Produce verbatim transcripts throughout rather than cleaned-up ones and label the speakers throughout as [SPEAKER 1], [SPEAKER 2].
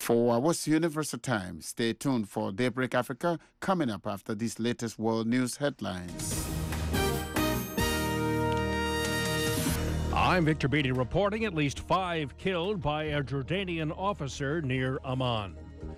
[SPEAKER 1] For What's Universal Time, stay tuned for Daybreak Africa coming up after these latest world news headlines.
[SPEAKER 2] I'm Victor Beatty reporting at least five killed by a Jordanian officer near Amman.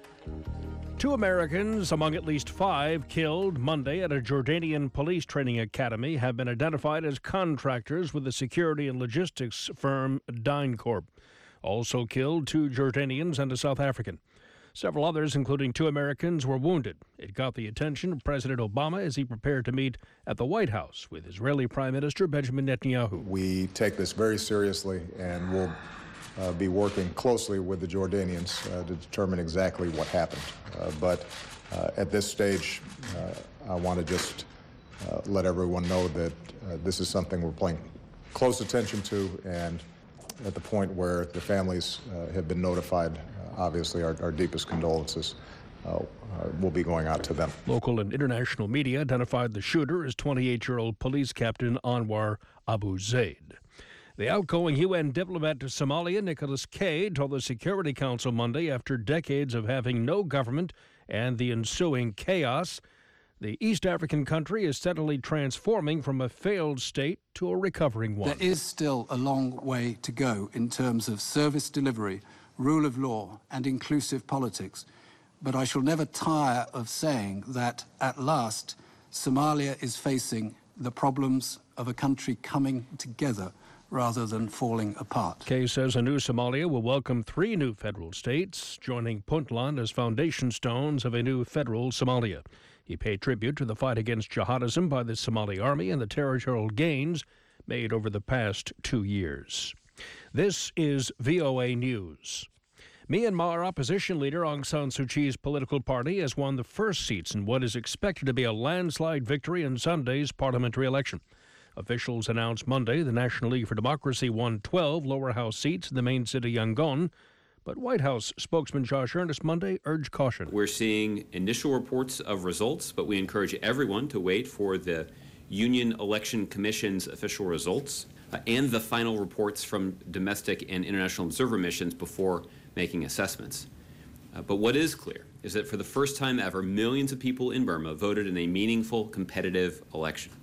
[SPEAKER 2] Two Americans among at least five killed Monday at a Jordanian police training academy have been identified as contractors with the security and logistics firm DynCorp. Also killed two Jordanians and a South African. Several others, including two Americans, were wounded. It got the attention of President Obama as he prepared to meet at the White House with Israeli Prime Minister Benjamin Netanyahu.
[SPEAKER 3] We take this very seriously and will uh, be working closely with the Jordanians uh, to determine exactly what happened. Uh, but uh, at this stage, uh, I want to just uh, let everyone know that uh, this is something we're paying close attention to, and at the point where the families uh, have been notified, uh, obviously our, our deepest condolences uh, uh, will be going out to them.
[SPEAKER 2] Local and international media identified the shooter as twenty-eight-year-old police captain Anwar Abu Zaid. The outgoing U N diplomat to Somalia, Nicholas K., told the Security Council Monday after decades of having no government and the ensuing chaos, the East African country is steadily transforming from a failed state to a recovering one.
[SPEAKER 4] There is still a long way to go in terms of service delivery, rule of law, and inclusive politics. But I shall never tire of saying that, at last, Somalia is facing the problems of a country coming together rather than falling apart.
[SPEAKER 2] Kay says a new Somalia will welcome three new federal states, joining Puntland as foundation stones of a new federal Somalia. He paid tribute to the fight against jihadism by the Somali army and the territorial gains made over the past two years. This is V O A News. Myanmar opposition leader Aung San Suu Kyi's political party has won the first seats in what is expected to be a landslide victory in Sunday's parliamentary election. Officials announced Monday the National League for Democracy won twelve lower house seats in the main city Yangon. But White House spokesman Josh Earnest Monday urged caution.
[SPEAKER 5] We're seeing initial reports of results, but we encourage everyone to wait for the Union Election Commission's official results uh, and the final reports from domestic and international observer missions before making assessments. Uh, but what is clear is that for the first time ever, millions of people in Burma voted in a meaningful, competitive election.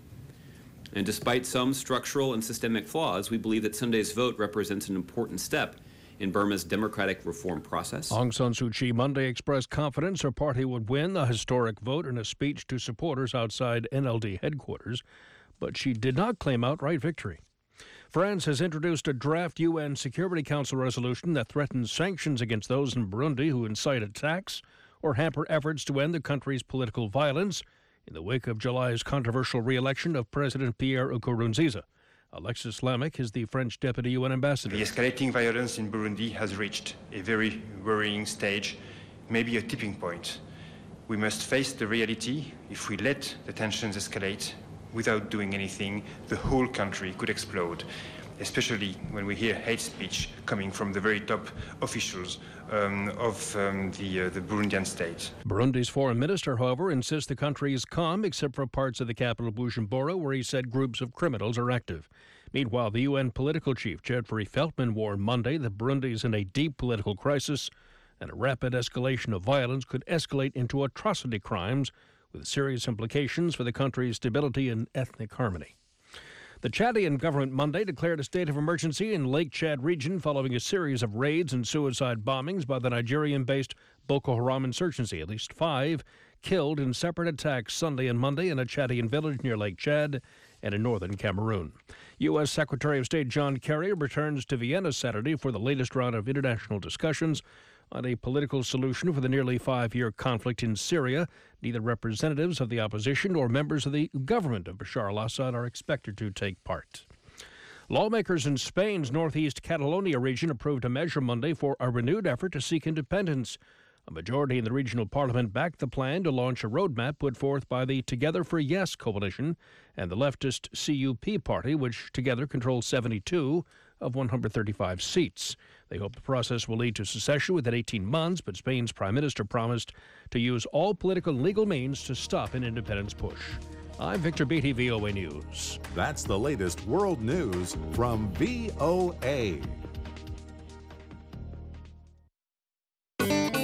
[SPEAKER 5] And despite some structural and systemic flaws, we believe that Sunday's vote represents an important step in Burma's democratic reform process.
[SPEAKER 2] Aung San Suu Kyi Monday expressed confidence her party would win the historic vote in a speech to supporters outside N L D headquarters, but she did not claim outright victory. France has introduced a draft U N Security Council resolution that threatens sanctions against those in Burundi who incite attacks or hamper efforts to end the country's political violence in the wake of July's controversial re-election of President Pierre Nkurunziza. Alexis Lamick is the French deputy U N ambassador.
[SPEAKER 6] The escalating violence in Burundi has reached a very worrying stage, maybe a tipping point. We must face the reality. If we let the tensions escalate without doing anything, the whole country could explode, especially when we hear hate speech coming from the very top officials um, of um, the, uh, the Burundian state.
[SPEAKER 2] Burundi's foreign minister, however, insists the country is calm except for parts of the capital Bujumbura, where he said groups of criminals are active. Meanwhile, the U N political chief, Jeffrey Feltman, warned Monday that Burundi is in a deep political crisis and a rapid escalation of violence could escalate into atrocity crimes with serious implications for the country's stability and ethnic harmony. The Chadian government Monday declared a state of emergency in Lake Chad region following a series of raids and suicide bombings by the Nigerian-based Boko Haram insurgency. At least five killed in separate attacks Sunday and Monday in a Chadian village near Lake Chad and in northern Cameroon. U S. Secretary of State John Kerry returns to Vienna Saturday for the latest round of international discussions on a political solution for the nearly five-year conflict in Syria. Neither representatives of the opposition nor members of the government of Bashar al-Assad are expected to take part. Lawmakers in Spain's northeast Catalonia region approved a measure Monday for a renewed effort to seek independence. A majority in the regional parliament backed the plan to launch a roadmap put forth by the Together for Yes coalition and the leftist C U P party, which together controls seventy-two of one hundred thirty-five seats. They hope the process will lead to secession within eighteen months, but Spain's prime minister promised to use all political and legal means to stop an independence push. I'm Victor Beatty, V O A News.
[SPEAKER 7] That's the latest world news from V O A.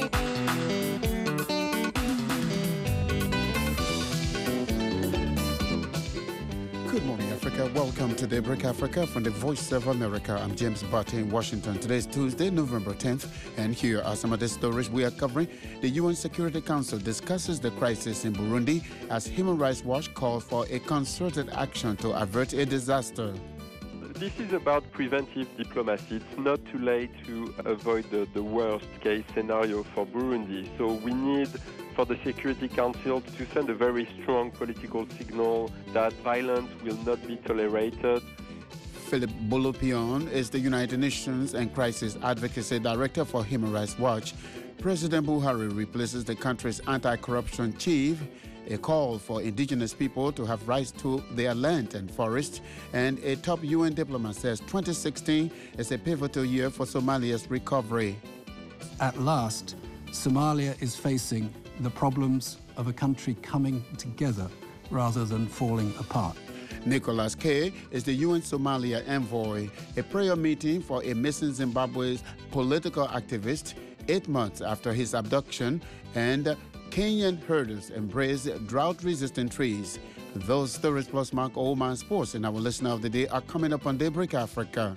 [SPEAKER 1] Africa. Welcome to Daybreak Africa from the Voice of America. I'm James Barty in Washington. Today is Tuesday, November tenth, and here are some of the stories we are covering. The U N Security Council discusses the crisis in Burundi as Human Rights Watch calls for a concerted action to avert a disaster.
[SPEAKER 8] This is about preventive diplomacy. It's not too late to avoid the, the worst case scenario for Burundi. So we need for the Security Council to send a very strong political signal that violence will not be tolerated.
[SPEAKER 1] Philip Bolopion is the United Nations and Crisis Advocacy Director for Human Rights Watch. President Buhari replaces the country's anti-corruption chief. A call for indigenous people to have rights to their land and forests, and a top U N diplomat says twenty sixteen is a pivotal year for Somalia's recovery.
[SPEAKER 4] At last, Somalia is facing the problems of a country coming together rather than falling apart.
[SPEAKER 1] Nicholas K. is the U N Somalia envoy. A prayer meeting for a missing Zimbabwe's political activist eight months after his abduction, and Kenyan herders embrace drought-resistant trees. Those stories plus Mark Oldman Sports and our listener of the day are coming up on Daybreak Africa.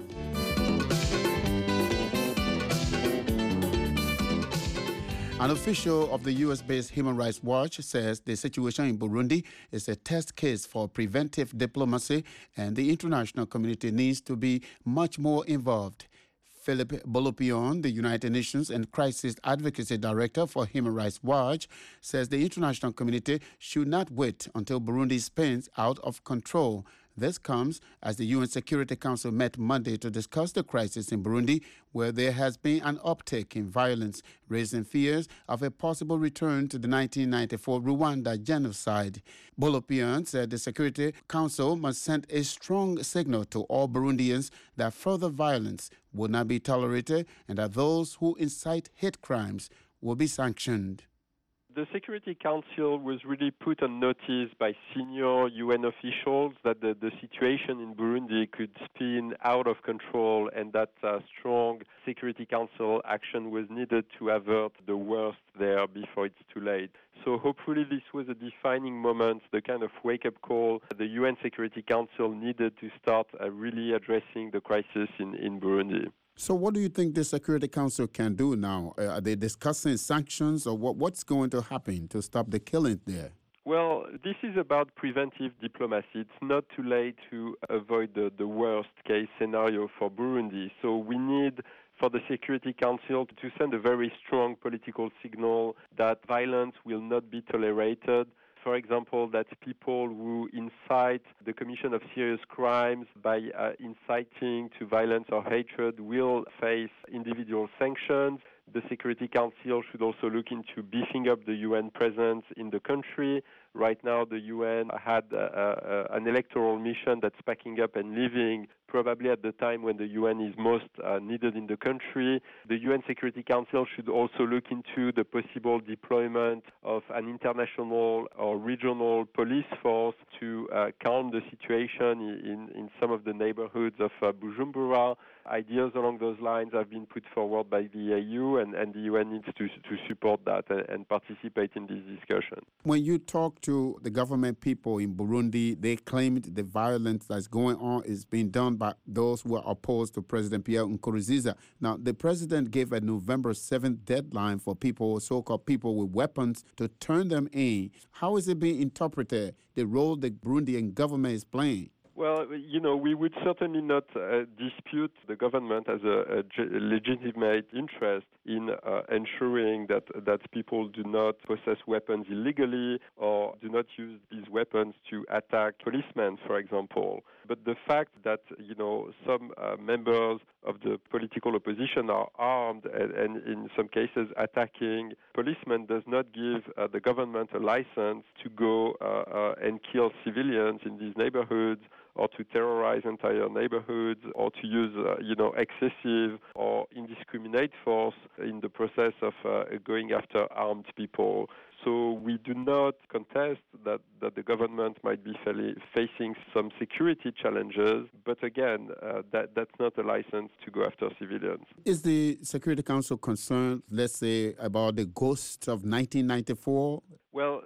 [SPEAKER 1] An official of the U S-based Human Rights Watch says the situation in Burundi is a test case for preventive diplomacy and the international community needs to be much more involved. Philip Bolopion, the United Nations and Crisis Advocacy Director for Human Rights Watch, says the international community should not wait until Burundi spins out of control. This comes as the U N Security Council met Monday to discuss the crisis in Burundi, where there has been an uptick in violence, raising fears of a possible return to the nineteen ninety-four Rwanda genocide. Bolopian said the Security Council must send a strong signal to all Burundians that further violence will not be tolerated and that those who incite hate crimes will be sanctioned.
[SPEAKER 8] The Security Council was really put on notice by senior U N officials that the, the situation in Burundi could spin out of control and that uh, strong Security Council action was needed to avert the worst there before it's too late. So hopefully this was a defining moment, the kind of wake-up call the U N Security Council needed to start uh, really addressing the crisis in, in Burundi.
[SPEAKER 1] So what do you think the Security Council can do now? Uh, are they discussing sanctions or what, what's going to happen to stop the killing there?
[SPEAKER 8] Well, this is about preventive diplomacy. It's not too late to avoid the, the worst case scenario for Burundi. So we need for the Security Council to send a very strong political signal that violence will not be tolerated. For example, that people who incite the commission of serious crimes by uh, inciting to violence or hatred will face individual sanctions. The Security Council should also look into beefing up the U N presence in the country. Right now, the U N had uh, uh, an electoral mission that's packing up and leaving probably at the time when the U N is most uh, needed in the country. The U N Security Council should also look into the possible deployment of an international or regional police force to uh, calm the situation in, in some of the neighborhoods of uh, Bujumbura. Ideas along those lines have been put forward by the E U, and, and the U N needs to, to support that and, and participate in this discussion.
[SPEAKER 1] When you talk to the government people in Burundi, they claimed the violence that's going on is being done by those who are opposed to President Pierre Nkurunziza. Now, the president gave a November seventh deadline for people, so-called people with weapons, to turn them in. How is it being interpreted, the role the Burundian government is playing?
[SPEAKER 8] Well, you know, we would certainly not uh, dispute the government as a, a legitimate interest in uh, ensuring that that people do not possess weapons illegally or do not use these weapons to attack policemen, for example. But the fact that, you know, some uh, members of the political opposition are armed and, and in some cases attacking policemen does not give uh, the government a license to go uh, uh, and kill civilians in these neighborhoods, or to terrorize entire neighborhoods, or to use, uh, you know, excessive or indiscriminate force in the process of uh, going after armed people. So we do not contest that, that the government might be facing some security challenges, but again, uh, that, that's not a license to go after civilians.
[SPEAKER 1] Is the Security Council concerned, let's say, about the ghosts of nineteen ninety-four?
[SPEAKER 8] Well, you,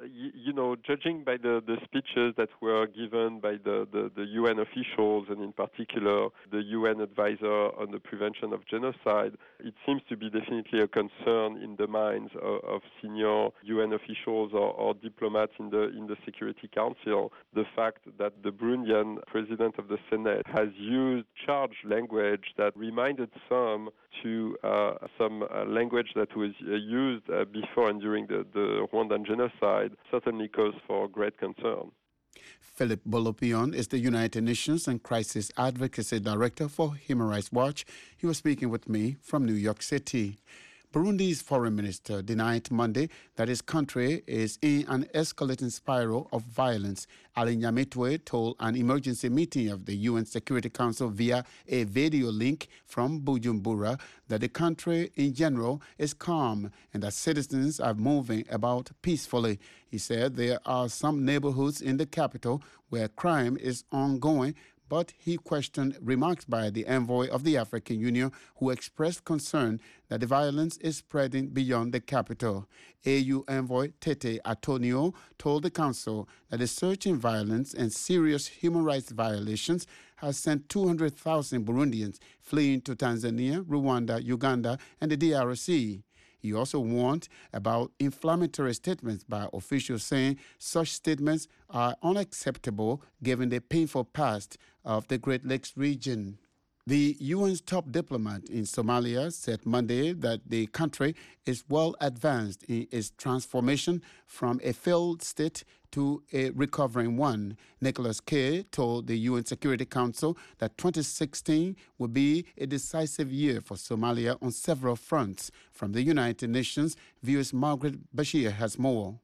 [SPEAKER 8] you know, judging by the, the speeches that were given by the, the, the U N officials, and in particular the U N advisor on the prevention of genocide, it seems to be definitely a concern in the minds of, of senior U N officials or, or diplomats in the in the Security Council, the fact that the Burundian president of the Senate has used charged language that reminded some to uh, some uh, language that was uh, used uh, before and during the, the Rwandan genocide, certainly cause for great concern.
[SPEAKER 1] Philip Bolopion is the United Nations and Crisis Advocacy Director for Human Rights Watch. He was speaking with me from New York City. Burundi's foreign minister denied Monday that his country is in an escalating spiral of violence. Ali Nyamitwe told an emergency meeting of the U N Security Council via a video link from Bujumbura that the country in general is calm and that citizens are moving about peacefully. He said there are some neighborhoods in the capital where crime is ongoing, but he questioned remarks by the envoy of the African Union, who expressed concern that the violence is spreading beyond the capital. A U envoy Tete Antonio told the council that the surge in violence and serious human rights violations has sent two hundred thousand Burundians fleeing to Tanzania, Rwanda, Uganda, and the D R C. He also warned about inflammatory statements by officials, saying such statements are unacceptable given the painful past of the Great Lakes region. The U N's top diplomat in Somalia said Monday that the country is well advanced in its transformation from a failed state to a recovering one. Nicholas K. told the U N Security Council that twenty sixteen will be a decisive year for Somalia on several fronts. From the United Nations, V O A's Margaret Bashir has more.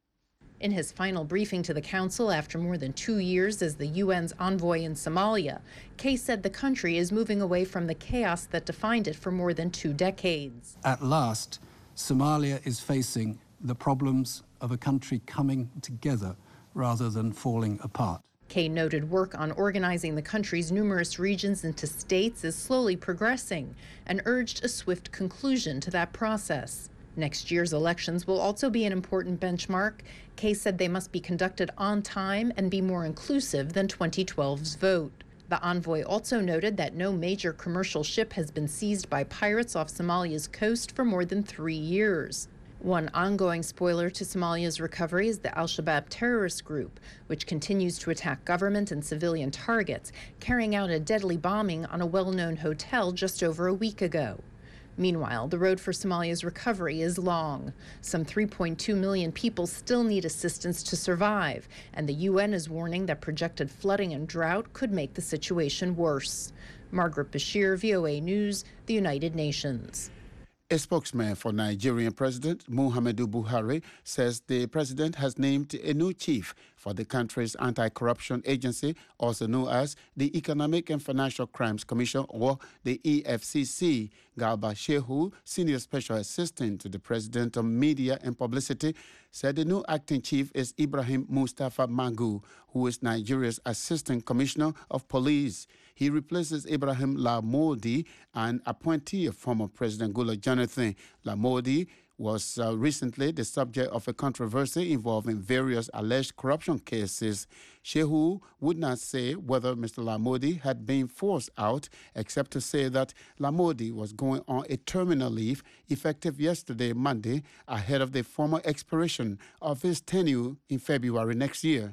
[SPEAKER 9] In his final briefing to the Council after more than two years as the U N's envoy in Somalia, Kay said the country is moving away from the chaos that defined it for more than two decades.
[SPEAKER 4] At last, Somalia is facing the problems of a country coming together rather than falling apart.
[SPEAKER 9] Kay noted work on organizing the country's numerous regions into states is slowly progressing and urged a swift conclusion to that process. Next year's elections will also be an important benchmark. Kay said they must be conducted on time and be more inclusive than twenty twelve's vote. The envoy also noted that no major commercial ship has been seized by pirates off Somalia's coast for more than three years. One ongoing spoiler to Somalia's recovery is the al-Shabaab terrorist group, which continues to attack government and civilian targets, carrying out a deadly bombing on a well-known hotel just over a week ago. Meanwhile, the road for Somalia's recovery is long. Some three point two million people still need assistance to survive, and the U N is warning that projected flooding and drought could make the situation worse. Margaret Bashir, V O A News, the United Nations.
[SPEAKER 1] A spokesman for Nigerian President Muhammadu Buhari says the president has named a new chief for the country's anti-corruption agency, also known as the Economic and Financial Crimes Commission, or the E F C C. Garba Shehu, senior special assistant to the president on media and publicity, said the new acting chief is Ibrahim Mustafa Magu, who is Nigeria's assistant commissioner of police. He replaces Ibrahim Lamordi, an appointee of former President Goodluck Jonathan. Lamordi was uh, recently the subject of a controversy involving various alleged corruption cases. Shehu would not say whether Mister Lamordi had been forced out, except to say that Lamordi was going on a terminal leave effective yesterday, Monday, ahead of the formal expiration of his tenure in February next year.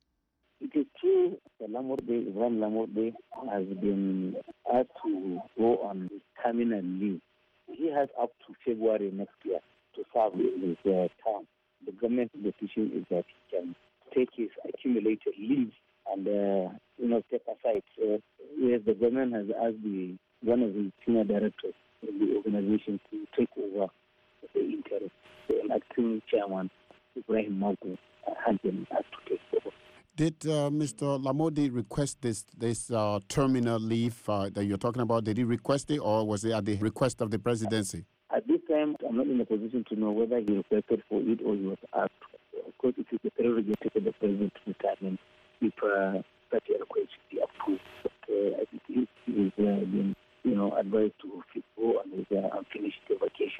[SPEAKER 10] It is true that Lamordi, Ibrahim Lamordi has been asked to go on terminal leave. He has up to February next year to serve his uh, term. The government decision is that he can take his accumulated leave and uh, you know step aside. So, yes, the government has asked the one of the senior directors of the organization to take over the interim. The acting chairman, Ibrahim Magu, has been asked to take over.
[SPEAKER 1] Did uh, Mister Lamordi request this this uh, terminal leave uh, that you're talking about? Did he request it, or was it at the request of the presidency?
[SPEAKER 10] At this time, I'm not in a position to know whether he requested for it or he was asked. Of course, it is the prerogative of the president to determine if uh, such a request should be approved. But uh, as it is, he is uh, been, you know, advised to go on his uh, unfinished vacation.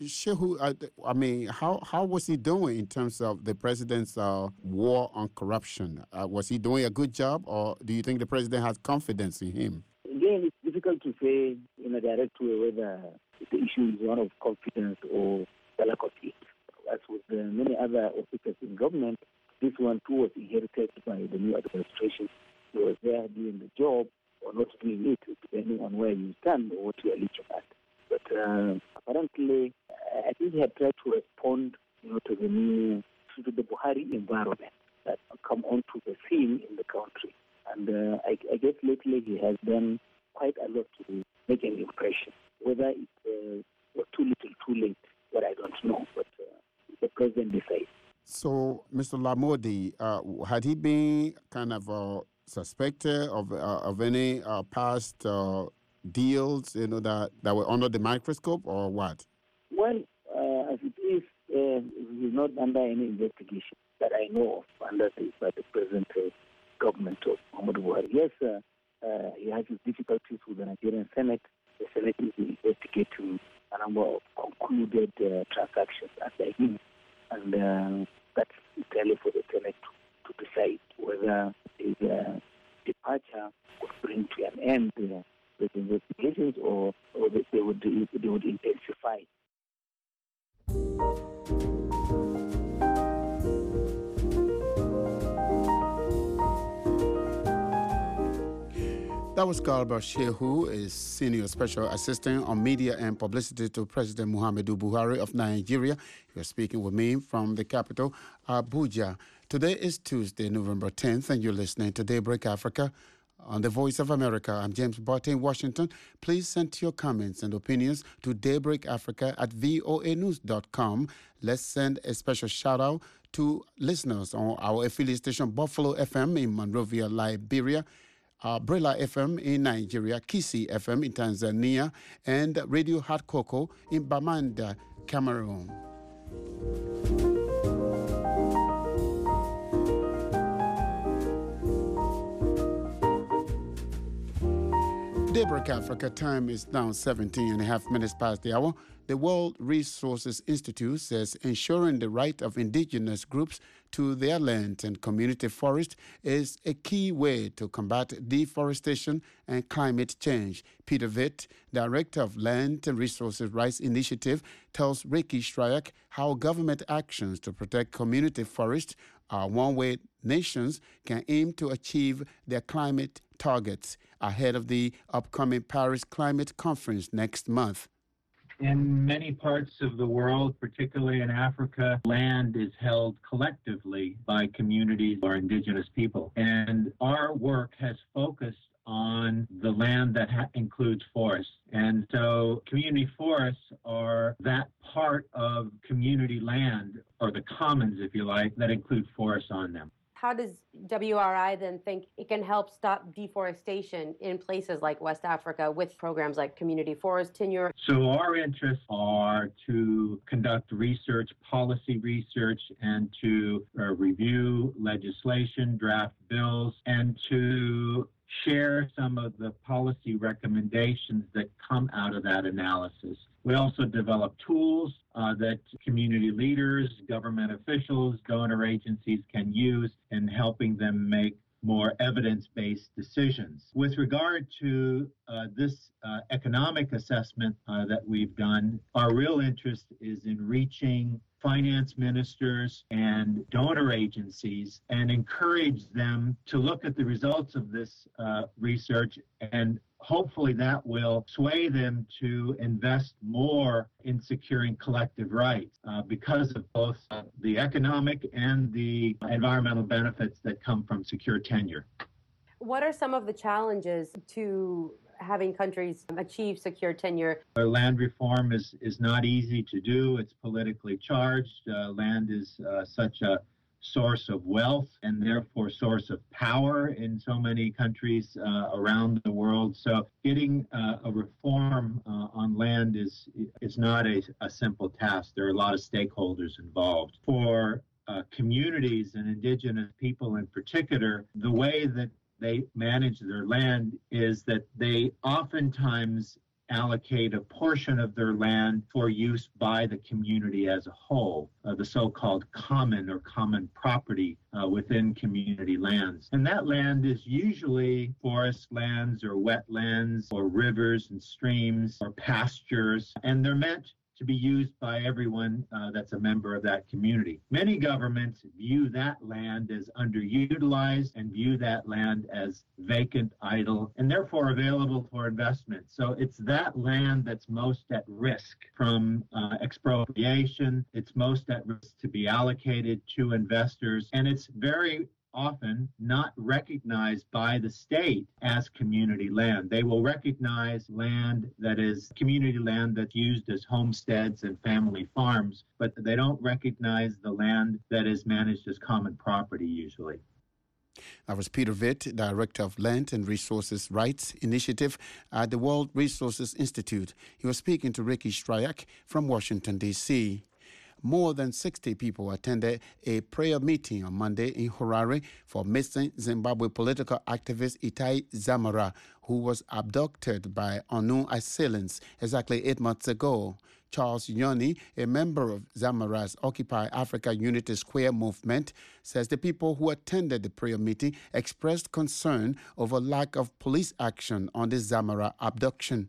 [SPEAKER 1] Shehu, I, I mean, how, how was he doing in terms of the president's uh, war on corruption? Uh, was he doing a good job, or do you think the president has confidence in him?
[SPEAKER 10] Again, it's difficult to say in a direct way whether the issue is one of confidence or the lack of it. As with uh, many other officers in government, this one too was inherited by the new administration. He was there doing the job or not doing it, depending on where you stand or what you are looking at. But uh, apparently, I think he had tried to respond, you know, to the new, to the Buhari environment that come onto the scene in the country. And uh, I, I guess lately he has done quite a lot to make an impression. Whether it uh, was too little, too late, but I don't know. But uh, the president decides.
[SPEAKER 1] So, Mister Lamodi, uh, had he been kind of uh, suspected of uh, of any uh, past uh, deals, you know, that, that were under the microscope, or what?
[SPEAKER 10] Well, uh, as it is, uh, he is not under any investigation that I know of under the, by the present uh, government of Muhammadu Buhari. Yes, uh, uh, he has his difficulties with the Nigerian Senate. The Senate is investigating a number of concluded uh, transactions under him, and uh, that's entirely for the Senate to, to decide whether his uh, departure would bring to an end uh, the investigations, or, or they, they would they would intensify.
[SPEAKER 1] That was Garba Shehu, a senior special assistant on media and publicity to President Muhammadu Buhari of Nigeria. He was speaking with me from the capital, Abuja. Today is Tuesday, November tenth, and you're listening to Daybreak Africa on the Voice of America. I'm James Botte in Washington. Please send your comments and opinions to daybreakafrica at voa news dot com. Let's send a special shout-out to listeners on our affiliate station, Buffalo F M in Monrovia, Liberia, Uh, Brela F M in Nigeria, Kisi F M in Tanzania, and Radio Hot Cocoa in Bamanda, Cameroon. Daybreak Africa time is now seventeen and a half minutes past the hour. The World Resources Institute says ensuring the right of indigenous groups to their land and community forest is a key way to combat deforestation and climate change. Peter Witt, Director of Land and Resources Rights Initiative, tells Ricky Shryak how government actions to protect community forests are one way nations can aim to achieve their climate targets ahead of the upcoming Paris Climate Conference next month.
[SPEAKER 11] In many parts of the world, particularly in Africa, land is held collectively by communities or indigenous people. And our work has focused on the land that ha- includes forests. And so community forests are that part of community land, or the commons, if you like, that include forests on them.
[SPEAKER 12] How does W R I then think it can help stop deforestation in places like West Africa with programs like community forest tenure?
[SPEAKER 11] So our interests are to conduct research, policy research, and to uh, review legislation, draft bills, and to share some of the policy recommendations that come out of that analysis. We also develop tools uh, that community leaders, government officials, donor agencies can use in helping them make more evidence-based decisions. With regard to uh, this uh, economic assessment uh, that we've done, our real interest is in reaching finance ministers and donor agencies and encourage them to look at the results of this uh, research, and hopefully that will sway them to invest more in securing collective rights uh, because of both uh, the economic and the environmental benefits that come from secure tenure.
[SPEAKER 12] What are some of the challenges to having countries achieve secure tenure?
[SPEAKER 11] Uh, land reform is, is not easy to do. It's politically charged. Uh, land is uh, such a source of wealth and therefore source of power in so many countries uh, around the world. So getting uh, a reform uh, on land is is not a, a simple task. There are a lot of stakeholders involved. For uh, communities and indigenous people in particular, the way that they manage their land is that they oftentimes allocate a portion of their land for use by the community as a whole, uh, the so-called common or common property uh, within community lands. And that land is usually forest lands or wetlands or rivers and streams or pastures, and they're meant to be used by everyone uh, that's a member of that community. Many governments view that land as underutilized and view that land as vacant, idle, and therefore available for investment. So it's that land that's most at risk from uh, expropriation. It's most at risk to be allocated to investors, and it's very often not recognized by the state as community land. They will recognize land that is community land that's used as homesteads and family farms, but they don't recognize the land that is managed as common property usually.
[SPEAKER 1] That was Peter Witt, Director of Land and Resources Rights Initiative at the World Resources Institute. He was speaking to Ricky Stryak from Washington, D C More than sixty people attended a prayer meeting on Monday in Harare for missing Zimbabwe political activist Itai Dzamara, who was abducted by unknown assailants exactly eight months ago. Charles Yoni, a member of Zamara's Occupy Africa Unity Square movement, says the people who attended the prayer meeting expressed concern over lack of police action on the Dzamara abduction.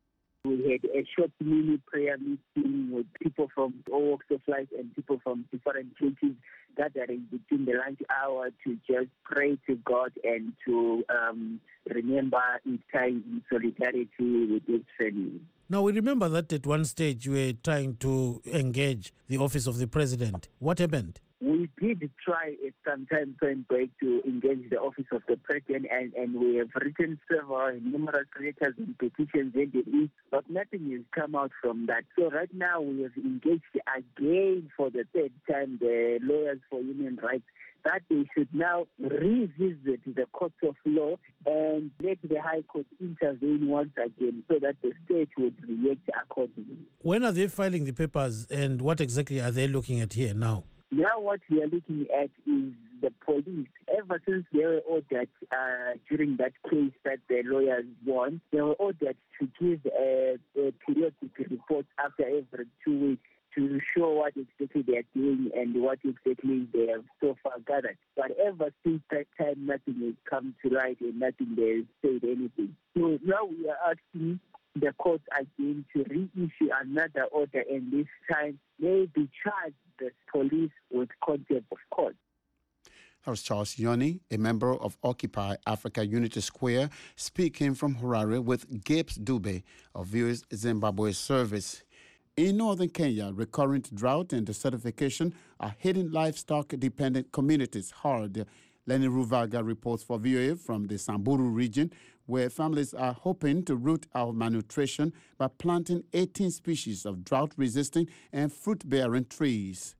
[SPEAKER 10] We had a short mini prayer meeting with people from all walks of life and people from different churches gathering between the lunch hour to just pray to God and to um, remember Itai in solidarity with his family.
[SPEAKER 13] Now, we remember that at one stage you were trying to engage the office of the president. What happened?
[SPEAKER 10] We did try at some time going back to engage the office of the president, and, and we have written several numerous letters and petitions, but nothing has come out from that. So right now we have engaged again for the third time the Lawyers for Human Rights that they should now revisit the court of law and let the High Court intervene once again so that the state would react accordingly.
[SPEAKER 13] When are they filing the papers and what exactly are they looking at here now?
[SPEAKER 10] Now what we are looking at is the police. Ever since they were ordered uh, during that case that the lawyers won, they were ordered to give a, a periodic report after every two weeks to show what exactly they are doing and what exactly they have so far gathered. But ever since that time, nothing has come to light and nothing they have said anything. So now we are asking the court again to reissue another order, and this time maybe charge the police with contempt of court.
[SPEAKER 1] That was Charles Yoni, a member of Occupy Africa Unity Square, speaking from Harare with Gibbs Dube of V O A's Zimbabwe service. In northern Kenya, recurrent drought and desertification are hitting livestock-dependent communities hard. Lenny Ruvaga reports for V O A from the Samburu region, where families are hoping to root out malnutrition by planting eighteen species of drought-resistant and fruit-bearing trees.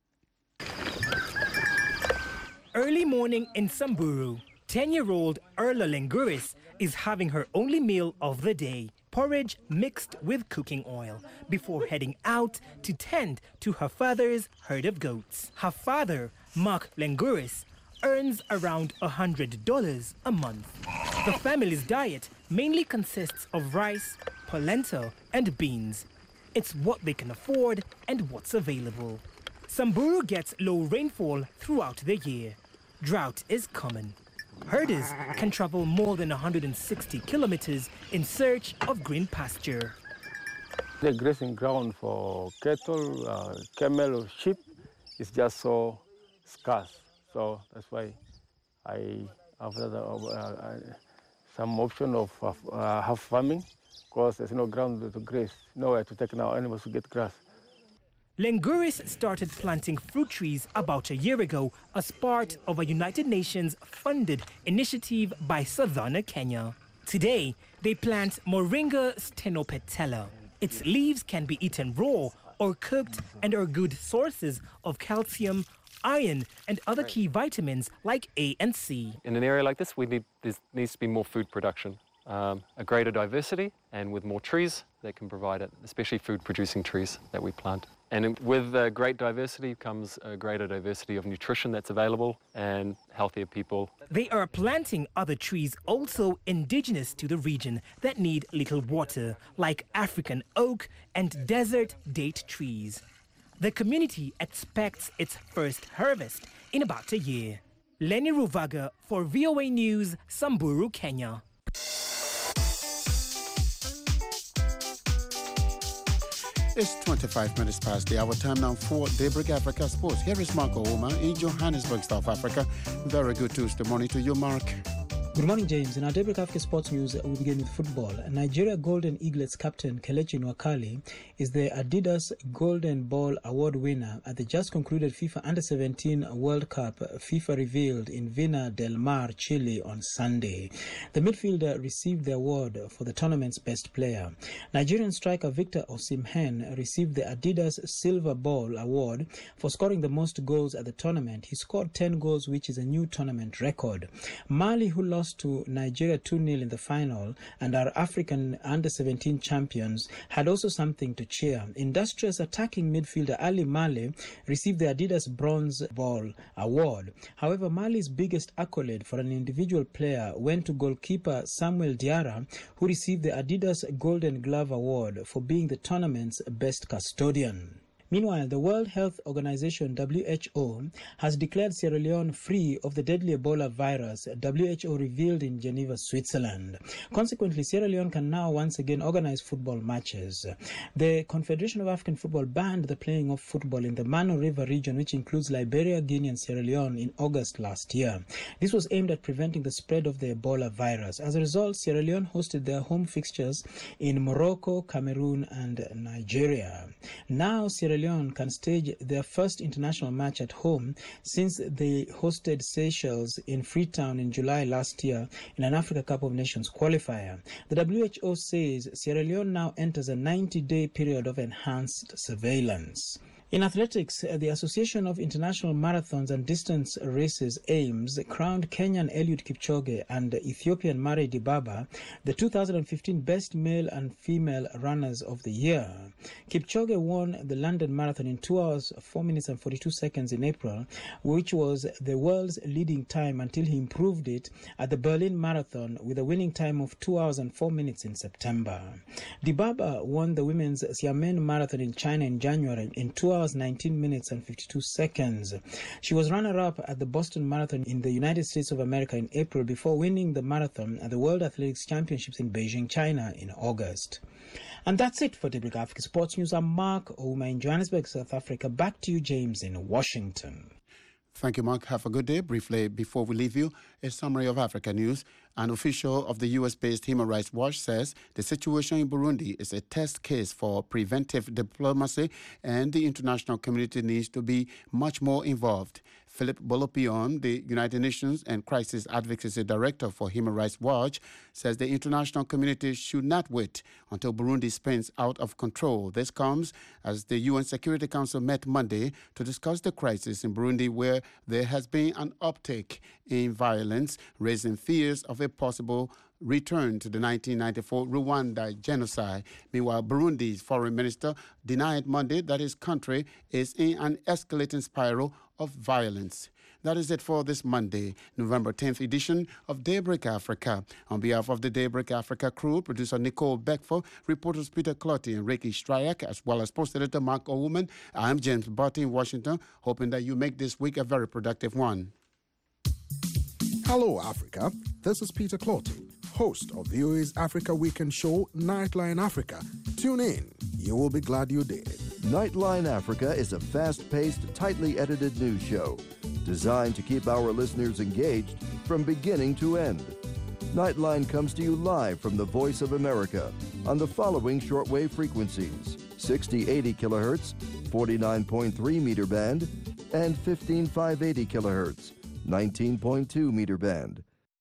[SPEAKER 14] Early morning in Samburu, ten-year-old Erla Lenguris is having her only meal of the day, porridge mixed with cooking oil, before heading out to tend to her father's herd of goats. Her father, Mark Lenguris, earns around one hundred dollars a month. The family's diet mainly consists of rice, polenta, and beans. It's what they can afford and what's available. Samburu gets low rainfall throughout the year. Drought is common. Herders can travel more than one hundred sixty kilometers in search of green pasture.
[SPEAKER 15] The grazing ground for cattle, uh, camel, or sheep is just so scarce. So that's why I have uh, some option of uh, half farming, because there's no ground to graze, nowhere to take our animals to get grass.
[SPEAKER 14] Lenguris started planting fruit trees about a year ago as part of a United Nations-funded initiative by Savannah, Kenya. Today, they plant Moringa stenopetella. Its leaves can be eaten raw or cooked and are good sources of calcium, iron, and other key vitamins like A and C.
[SPEAKER 16] In an area like this, we need, there needs to be more food production, um, a greater diversity, and with more trees, they can provide it, especially food-producing trees that we plant. And with uh, great diversity comes a greater diversity of nutrition that's available and healthier people.
[SPEAKER 14] They are planting other trees also indigenous to the region that need little water, like African oak and desert date trees. The community expects its first harvest in about a year. Lenny Ruvaga for V O A News, Samburu, Kenya.
[SPEAKER 1] It's twenty-five minutes past the hour. Time now for Daybreak Africa Sports. Here is Mark Ouma in Johannesburg, South Africa. Very good Tuesday morning to you, Mark.
[SPEAKER 17] Good morning, James. In our Daybreak Africa Sports News, we begin with football. Nigeria Golden Eaglets captain Kelechi Nwakali is the Adidas Golden Ball Award winner at the just concluded FIFA Under seventeen World Cup, FIFA revealed in Vina del Mar, Chile on Sunday. The midfielder received the award for the tournament's best player. Nigerian striker Victor Osimhen received the Adidas Silver Ball Award for scoring the most goals at the tournament. He scored ten goals, which is a new tournament record. Mali, who lost to Nigeria two nil in the final and our African Under seventeen champions, had also something to cheer. Industrious attacking midfielder Ali Male received the Adidas Bronze Ball Award. However, Mali's biggest accolade for an individual player went to goalkeeper Samuel Diarra, who received the Adidas Golden Glove Award for being the tournament's best custodian. Meanwhile, the World Health Organization, W H O, has declared Sierra Leone free of the deadly Ebola virus, W H O revealed in Geneva, Switzerland. Consequently, Sierra Leone can now once again organize football matches. The Confederation of African Football banned the playing of football in the Mano River region, which includes Liberia, Guinea, and Sierra Leone, in August last year. This was aimed at preventing the spread of the Ebola virus. As a result, Sierra Leone hosted their home fixtures in Morocco, Cameroon, and Nigeria. Now, Sierra Leone can stage their first international match at home since they hosted Seychelles in Freetown in July last year in an Africa Cup of Nations qualifier. The W H O says Sierra Leone now enters a ninety-day period of enhanced surveillance. In athletics, the Association of International Marathons and Distance Races, AIMS, crowned Kenyan Eliud Kipchoge and Ethiopian Mare Dibaba the two thousand fifteen Best Male and Female Runners of the Year. Kipchoge won the London Marathon in two hours, four minutes and forty-two seconds in April, which was the world's leading time until he improved it at the Berlin Marathon with a winning time of two hours and four minutes in September. Dibaba won the women's Xiamen Marathon in China in January in two hours, nineteen minutes and fifty-two seconds. She was runner-up at the Boston Marathon in the United States of America in April before winning the marathon at the World Athletics Championships in Beijing, China in August. And that's it for Daybreak Africa Sports News. I'm Mark Ouma in Johannesburg, South Africa. Back to you, James, in Washington.
[SPEAKER 1] Thank you, Mark. Have a good day. Briefly, before we leave you, a summary of Africa news. An official of the U S-based Human Rights Watch says the situation in Burundi is a test case for preventive diplomacy and the international community needs to be much more involved. Philip Bolopion, the United Nations and Crisis Advocacy Director for Human Rights Watch, says the international community should not wait until Burundi spins out of control. This comes as the U N Security Council met Monday to discuss the crisis in Burundi, where there has been an uptick in violence, raising fears of a possible return to the nineteen ninety-four Rwanda genocide. Meanwhile, Burundi's foreign minister denied Monday that his country is in an escalating spiral of violence. That is it for this Monday, November tenth edition of Daybreak Africa. On behalf of the Daybreak Africa crew, producer Nicole Beckford, reporters Peter Clotty and Ricky Stryak, as well as post editor Mark Owoman, I'm James Barty in Washington, hoping that you make this week a very productive one.
[SPEAKER 18] Hello, Africa. This is Peter Clotty, host of V O A's Africa Weekend show, Nightline Africa. Tune in. You will be glad you did.
[SPEAKER 19] Nightline Africa is a fast-paced, tightly edited news show designed to keep our listeners engaged from beginning to end. Nightline comes to you live from the Voice of America on the following shortwave frequencies: sixty eighty kilohertz, forty-nine point three meter band, and fifteen five eighty kilohertz, nineteen point two meter band.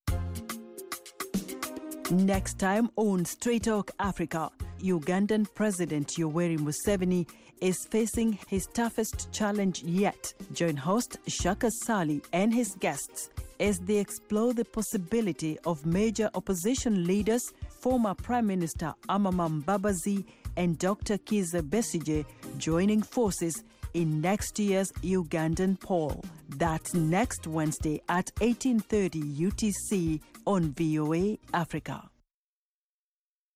[SPEAKER 20] Next time on Straight Talk Africa, Ugandan President Yoweri Museveni is facing his toughest challenge yet. Join host Shaka Sali and his guests as they explore the possibility of major opposition leaders, former Prime Minister Amama Mbabazi, and Doctor Kizza Besigye joining forces in next year's Ugandan poll. That's next Wednesday at eighteen thirty U T C on V O A Africa.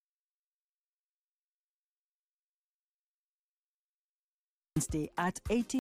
[SPEAKER 20] Wednesday at eighteen